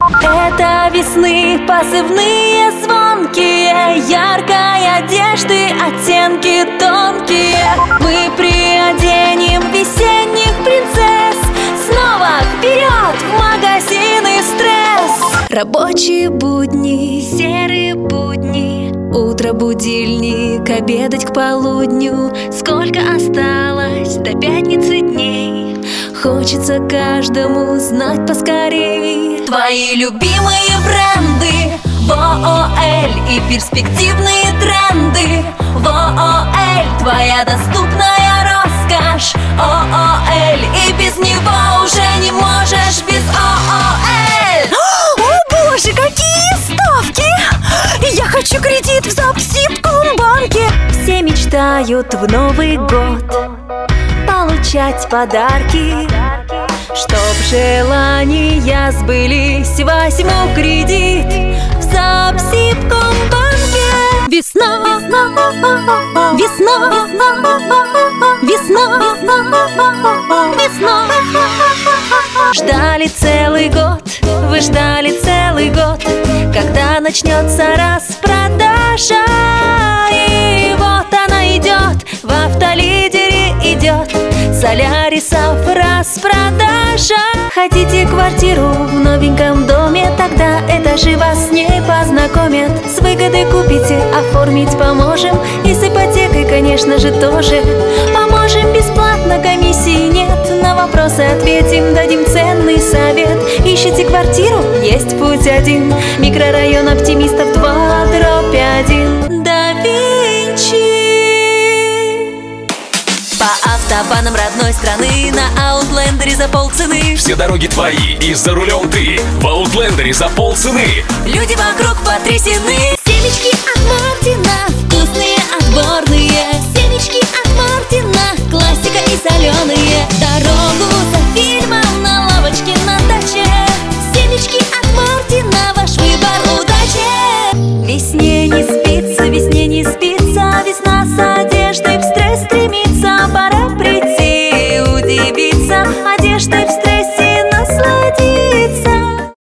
Это весны позывные звонкие, яркой одежды оттенки тонкие. Мы приоденем весенних принцесс, снова вперед в магазины стресс. Рабочие будни, серые будни, утро будильник, обедать к полудню. Сколько осталось до пятницы дней, хочется каждому знать поскорей. Твои любимые бренды в ООЛ и перспективные тренды в ООЛ. Твоя доступная роскошь ООЛ, и без него уже не можешь без ООЛ. О боже, какие ставки! Я хочу кредит в Запсибкомбанке. Все мечтают в Новый год получать подарки, чтоб желания сбылись. Возьму кредит в Запсибкомбанке. Весна, весна, весна, весна, весна. Ждали целый год, вы ждали целый год, когда начнется распродажа. И вот она идет, в Автолидере идет, Солярисов распродажа. Хотите квартиру в новеньком доме? Тогда этажи вас с ней познакомят. С выгодой купите, оформить поможем. И с ипотекой, конечно же, тоже поможем бесплатно, комиссии нет. На вопросы ответим, дадим ценный совет. Ищите квартиру? Есть путь один. Микрорайон Оптимистов 2/1. Да Винчи. По автобанам родной страны на Аутлендере за полцены. Все дороги твои и за рулем ты в Аутлендере за полцены. Люди вокруг потрясены.